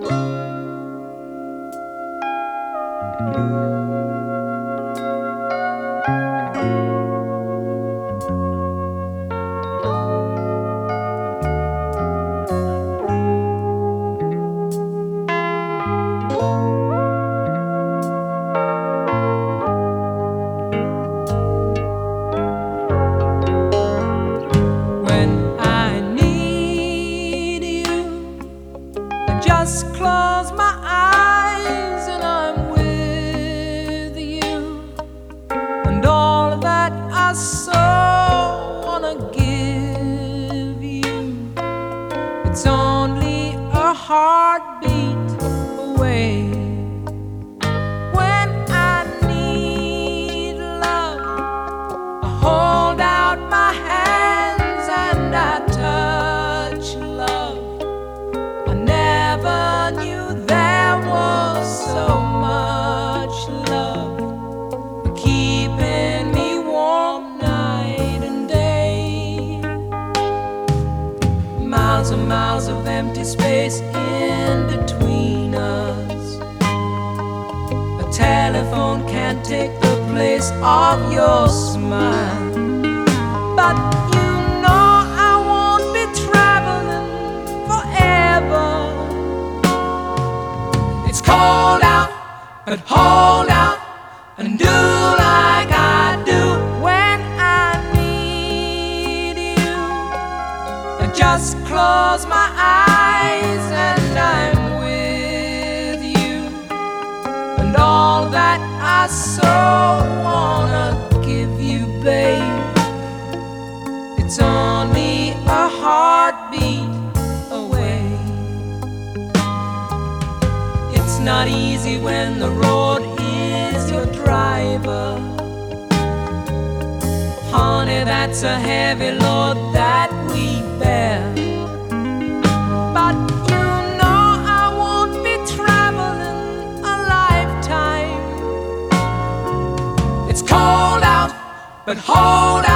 Just close my eyes and I'm with you, and all that I so wanna give you, it's only a heartbeat away. When I need love, I hold out my hands and I touch love. I never knew there was so much love keeping me warm night and day. Miles and miles of empty space in between us. A telephone can't take the place of your smile, but you know I won't be traveling forever. It's cold out, but hold out and do like I do. When I need you, I just close my eyes and I'm with you, and all that I so wanna give you, babe, it's only a heartbeat away. It's not easy when the road is your driver. Honey, that's a heavy load that we bear. But you know I won't be traveling a lifetime. It's cold out, but hold out.